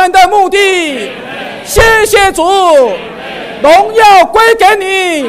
们的目的。谢谢主，荣耀归给你。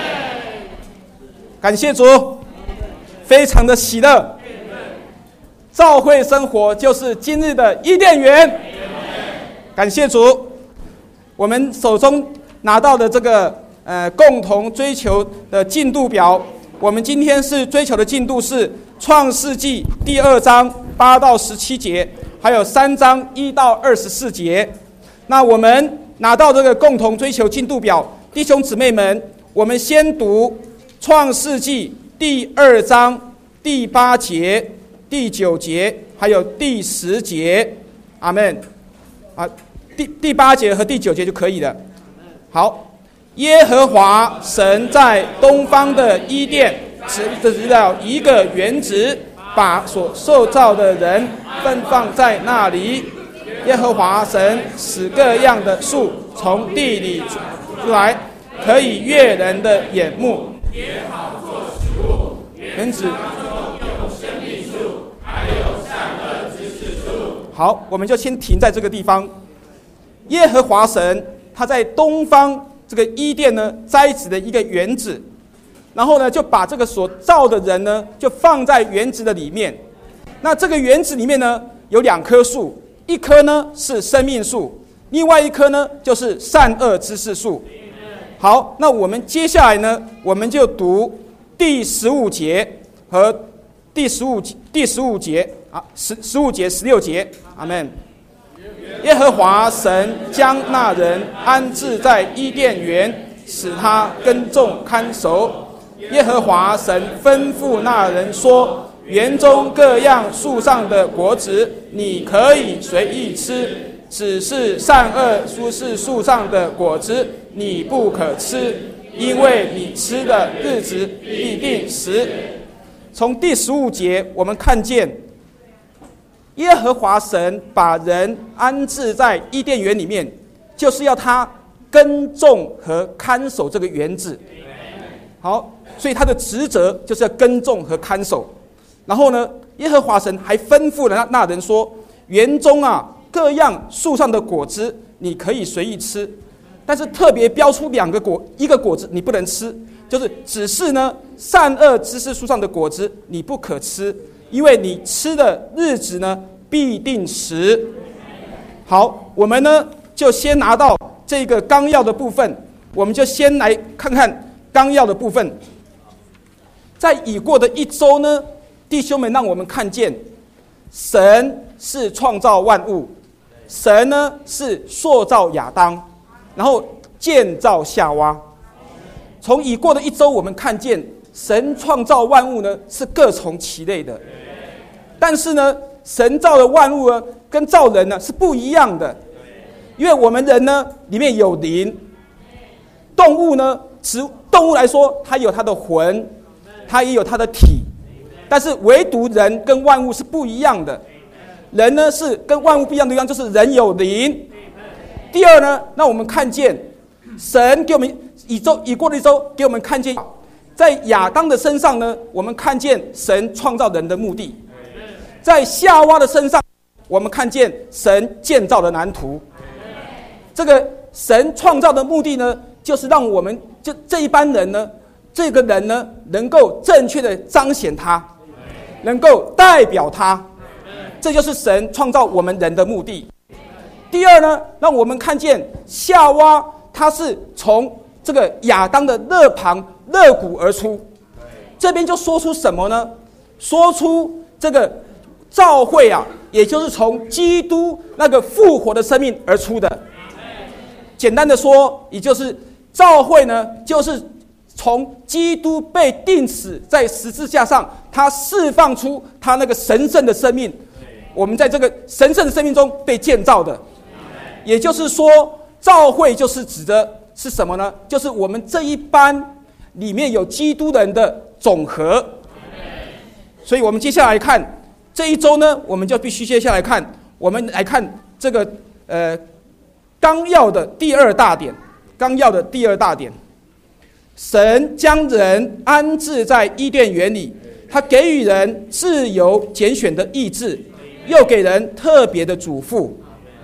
感谢主，非常的喜乐。教会生活就是今日的伊甸园。感谢主，我们手中拿到的这个共同追求的进度表，我们今天是追求的进度是创世纪第2章8到17节，还有3章1到24节。那我们拿到这个共同追求进度表，弟兄姊妹们，我们先读创世纪第2章第8节、第9节，还有第10节。阿们。第8节和第9节就可以了。好，耶和华神在东方的伊甸植了一个园子，把所受造的人分放在那里。耶和华神使各样的树从地里出来，可以悦人的眼目，也好做食物。园子有生命树，还有善恶知识树。好，我们就先停在这个地方。耶和华神他在东方这个伊甸呢栽植了一个园子，然后呢就把这个所造的人呢就放在园子的里面。那这个园子里面呢有2棵树，一棵呢是生命树，另外一棵呢就是善恶知识树。好，那我们接下来呢我们就读第15节和第15节啊，15节16节。阿们。耶和华神将那人安置在伊甸园，使他耕种看守。耶和华神吩咐那人说，园中各样树上的果子你可以随意吃，只是善恶知识树上的果子你不可吃，因为你吃的日子必定死。从第15节我们看见耶和华神把人安置在伊甸园里面，就是要他耕种和看守这个园子。好，所以他的职责就是要耕种和看守。然后呢，耶和华神还吩咐了那人说，园中啊各样树上的果子你可以随意吃，但是特别标出一个果子你不能吃，就是只是呢善恶知识树上的果子你不可吃，因为你吃的日子呢必定死。好，我们呢就先拿到这个纲要的部分，我们就先来看看纲要的部分。在已过的1周呢，弟兄们让我们看见神是创造万物，神呢是塑造亚当，然后建造夏娃。从已过的1周我们看见神创造万物呢是各从其类的，但是呢神造的万物呢跟造人呢是不一样的。因为我们人呢里面有灵，动物呢动物来说它有它的魂，它也有它的体，但是唯独人跟万物是不一样的。人呢是跟万物不一样的地方，就是人有灵。第二呢，让我们看见神给我们已过的1周给我们看见，在亚当的身上呢，我们看见神创造人的目的；在夏娃的身上，我们看见神建造的蓝图。这个神创造的目的呢，就是让我们这一般人呢，这个人呢，能够正确的彰显他，能够代表他，这就是神创造我们人的目的。第二呢，让我们看见夏娃，她是从这个亚当的肋旁肋骨而出。这边就说出什么呢？说出这个召会啊，也就是从基督那个复活的生命而出的。简单的说，也就是召会呢，就是从基督被钉死在十字架上，他释放出他那个神圣的生命，我们在这个神圣的生命中被建造的。也就是说，召会就是指的是什么呢？就是我们这一班里面有基督人的总和。所以我们接下来看这一周呢，我们就必须接下来看，我们来看这个纲要的第二大点。纲要的第二大点，神将人安置在伊甸园里，他给予人自由拣选的意志，又给人特别的嘱咐。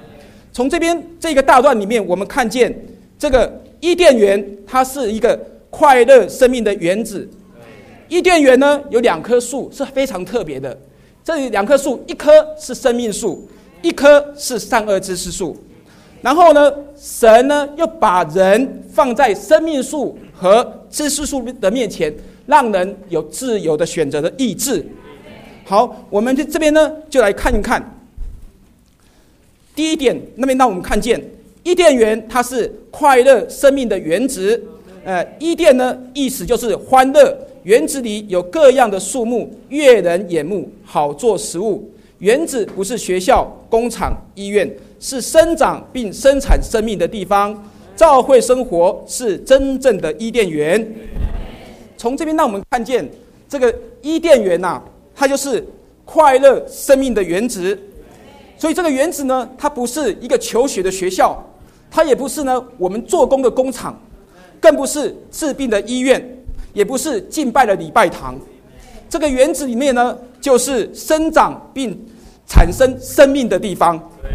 从这个大段里面，我们看见这个伊甸园，它是一个快乐生命的园子。伊甸园呢有2棵树是非常特别的，这2棵树，一棵是生命树，一棵是善恶知识树。然后呢，神呢又把人放在生命树和知识树的面前，让人有自由的选择的意志。好，我们这边呢就来看一看。第一点，那边让我们看见伊甸园它是快乐生命的园子。伊甸呢意思就是欢乐，园子里有各样的树木，悦人眼目，好做食物。园子不是学校、工厂、医院，是生长并生产生命的地方。教会生活是真正的伊甸园。从这边让我们看见这个伊甸园它就是快乐生命的园子。所以这个园子呢，它不是一个求学的学校，它也不是呢我们做工的工厂，更不是治病的医院，也不是敬拜的礼拜堂。这个园子里面呢，就是生长并产生生命的地方。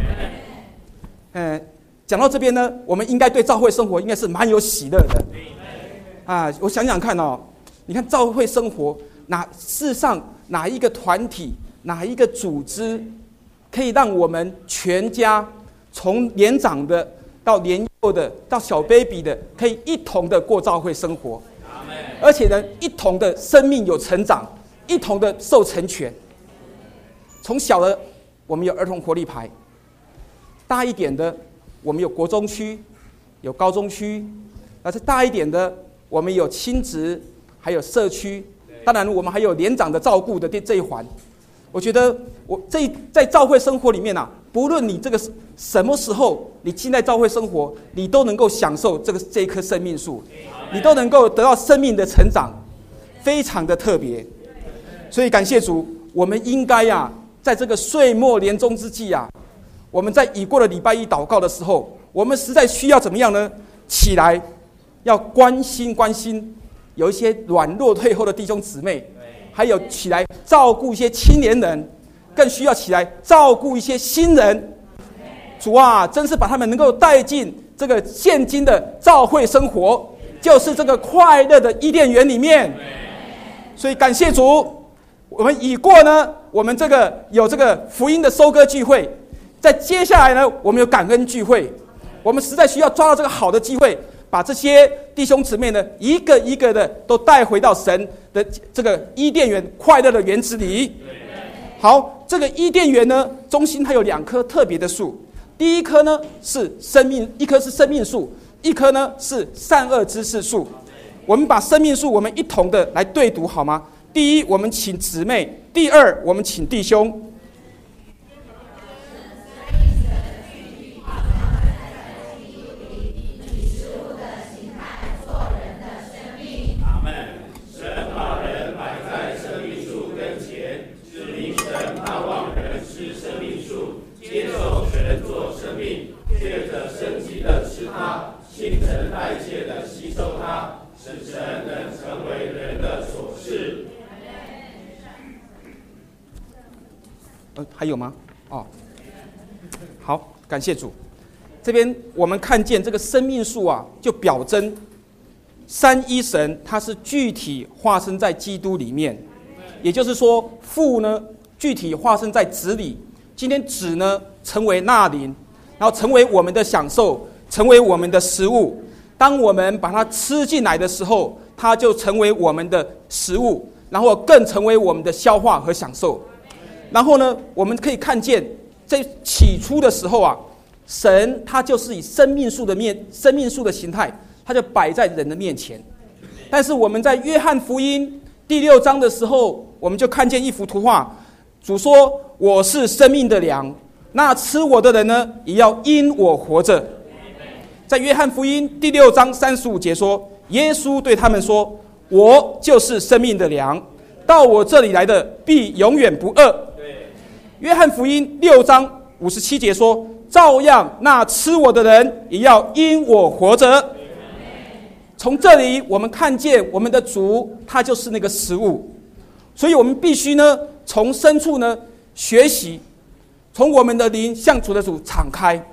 讲到这边呢，我们应该对教会生活应该是蛮有喜乐的。我想想看你看教会生活，世上哪一个团体、哪一个组织，可以让我们全家从年长的到年幼的到小 baby 的，可以一同的过教会生活，而且呢，一同的生命有成长，一同的受成全。从小的我们有儿童活力排，大一点的我们有国中区，有高中区，再大一点的我们有亲职，还有社区，当然我们还有年长的照顾的这一环。我觉得在教会生活里面不论你这个什么时候你进在教会生活，你都能够享受这一棵生命树，你都能够得到生命的成长，非常的特别。所以感谢主，我们应该在这个岁末年终之际我们在已过的礼拜一祷告的时候，我们实在需要怎么样呢？起来要关心有一些软弱退后的弟兄姊妹，还有起来照顾一些青年人，更需要起来照顾一些新人。主真是把他们能够带进这个现今的教会生活，就是这个快乐的伊甸园里面。所以感谢主，我们已过呢，我们有这个福音的收割聚会，在接下来呢，我们有感恩聚会。我们实在需要抓到这个好的机会，把这些弟兄姊妹呢，一个一个的都带回到神的这个伊甸园快乐的园子里。好，这个伊甸园呢，中心它有2棵特别的树，第一棵呢是一棵是生命树，一棵呢是善恶知识树。我们把生命树，我们一同的来对读好吗？第一，我们请姊妹；第二，我们请弟兄。 新陈代谢的吸收它，使神能成为人的所是。 还有吗？好，感谢主。这边我们看见这个生命树就表征三一神，它是具体化身在基督里面，也就是说，父呢具体化身在子里，今天子呢成为那灵，然后成为我们的享受，成为我们的食物。当我们把它吃进来的时候，它就成为我们的食物，然后更成为我们的消化和享受。然后呢，我们可以看见，在起初的时候神他就是以生命树的形态，他就摆在人的面前。但是我们在约翰福音第6章的时候，我们就看见一幅图画，主说：“我是生命的粮，那吃我的人呢，也要因我活着。”在约翰福音第6章35节说，耶稣对他们说：“我就是生命的粮，到我这里来的必永远不饿。”约翰福音6章57节说：“照样那吃我的人也要因我活着。”从这里我们看见我们的主他就是那个食物，所以我们必须呢从深处呢学习，从我们的灵向主的主敞开。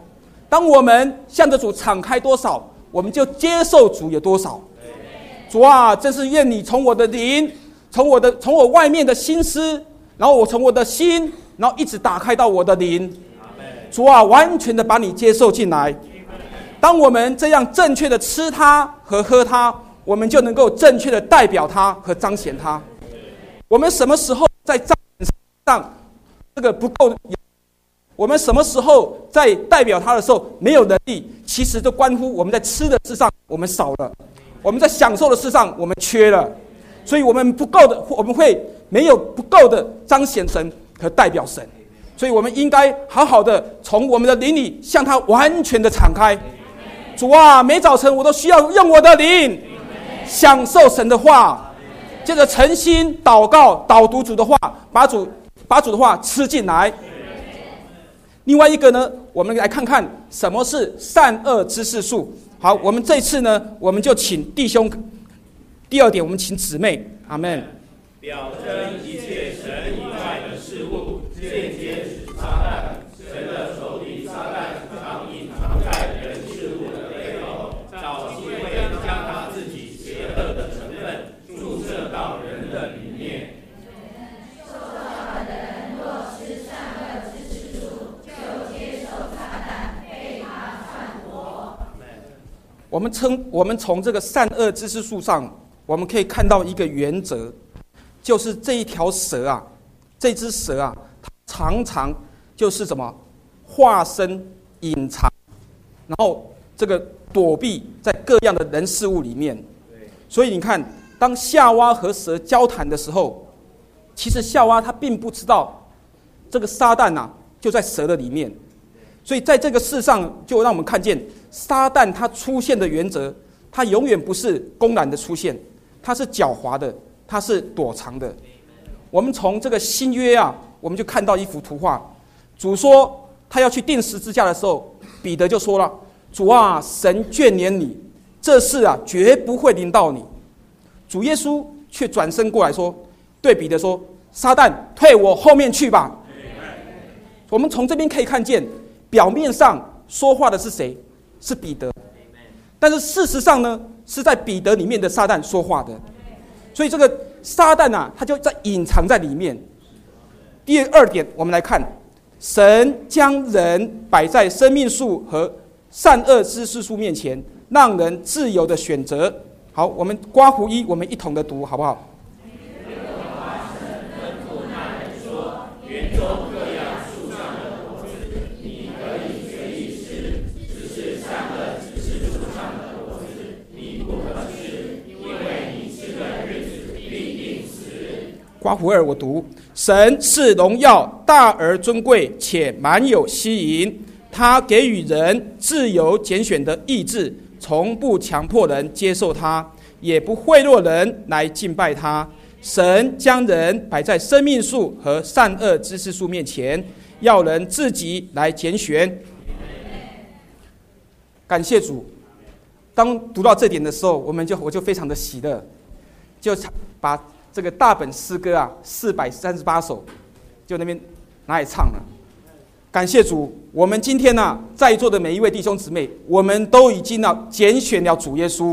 当我们向着主敞开多少，我们就接受主有多少。主啊，真是愿你从我的灵，从我外面的心思，然后我从我的心，然后一直打开到我的灵。主啊，完全的把你接受进来。当我们这样正确的吃它和喝它，我们就能够正确的代表它和彰显它。我们什么时候在彰显上这个不够，我们什么时候在代表它的时候没有能力，其实都关乎我们在吃的事上我们少了，我们在享受的事上我们缺了，所以我们不够的，我们会没有不够的彰显神和代表神。所以我们应该好好的从我们的灵里向他完全的敞开。主啊，每早晨我都需要用我的灵享受神的话，接着诚心祷告导读主的话，把主的话吃进来。另外一个呢，我们来看看什么是善恶知识树。好，我们这次呢，我们就请弟兄，第二点我们请姊妹，阿们。 表征一切神以外的事物，间接使撒旦，神的仇敌撒旦常隐藏在人事物的背后，找机会将他自己邪恶的成分注射到人的里面。 受造的人若吃善恶知识树，就接受撒旦，被他反驳。 我们从这个善恶知识树上，我们可以看到一个原则。就是这一条蛇啊，这只蛇啊，它常常就是什么化身隐藏，然后这个躲避在各样的人事物里面。所以你看，当夏娃和蛇交谈的时候，其实夏娃她并不知道这个撒旦啊就在蛇的里面。所以在这个世上，就让我们看见撒旦他出现的原则，他永远不是公然的出现，他是狡猾的。它是躲藏的。我们从这个新约啊，我们就看到一幅图画。主说他要去钉十字架的时候，彼得就说了：“主啊，神眷念你，这事啊绝不会临到你。”主耶稣却转身过来说，对彼得说：“撒旦，退我后面去吧。”我们从这边可以看见，表面上说话的是谁？是彼得，但是事实上呢，是在彼得里面的撒旦说话的。所以这个撒旦啊，他就在隐藏在里面。第二点，我们来看，神将人摆在生命树和善恶知识树面前，让人自由的选择。好，我们刮胡一，我们一同的读，好不好？刮胡二，我读：神是荣耀大而尊贵，且满有吸引。他给予人自由拣选的意志，从不强迫人接受他，也不贿赂人来敬拜他。神将人摆在生命树和善恶知识树面前，要人自己来拣选。感谢主。当读到这点的时候，我就非常的喜乐，就把这个大本诗歌啊，438首，就那边拿来唱了。感谢主，我们今天啊，在座的每一位弟兄姊妹，我们都已经拣选了主耶稣，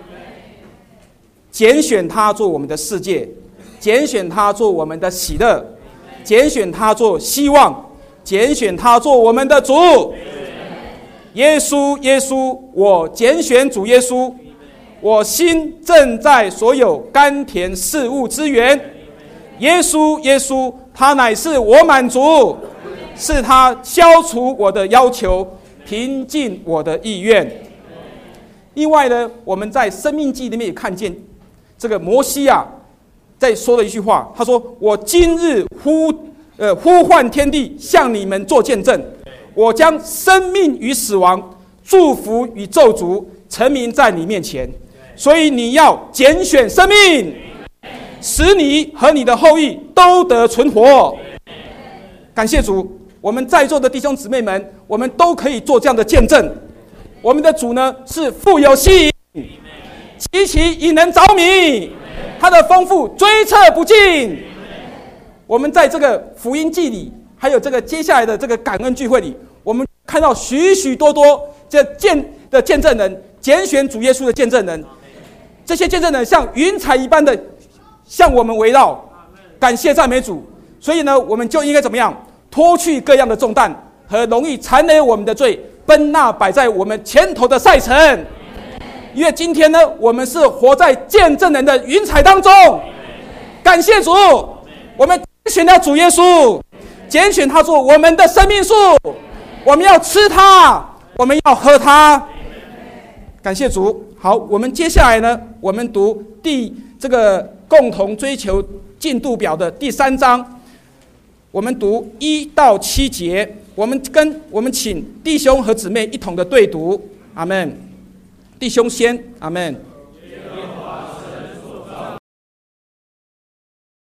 拣选他做我们的世界，拣选他做我们的喜乐，拣选他做希望，拣选他做我们的主。耶稣，耶稣，我拣选主耶稣。我心正在所有甘甜事物之源。耶稣，耶稣，他乃是我满足，是他消除我的要求，平静我的意愿。另外呢，我们在生命记里面也看见这个摩西啊，在说了一句话，他说：“我今日呼唤天地，向你们做见证，我将生命与死亡、祝福与咒诅陈明在你面前。所以你要拣选生命，使你和你的后裔都得存活。”感谢主，我们在座的弟兄姊妹们，我们都可以做这样的见证。我们的主呢，是富有吸引，极其引人着迷，他的丰富追测不尽。我们在这个福音季里，还有这个接下来的这个感恩聚会里，我们看到许许多多这见证人，拣选主耶稣的见证人，这些见证人像云彩一般的向我们围绕，感谢赞美主。所以呢，我们就应该怎么样？脱去各样的重担和容易缠累我们的罪，奔那摆在我们前头的赛程。因为今天呢，我们是活在见证人的云彩当中，感谢主，我们拣选了主耶稣，拣选他做我们的生命树，我们要吃它，我们要喝它，感谢主。好，我们接下来呢，我们读这个共同追求进度表的第3章，我们读1到7节，我们请弟兄和姊妹一同的对读，阿们。弟兄先，阿们。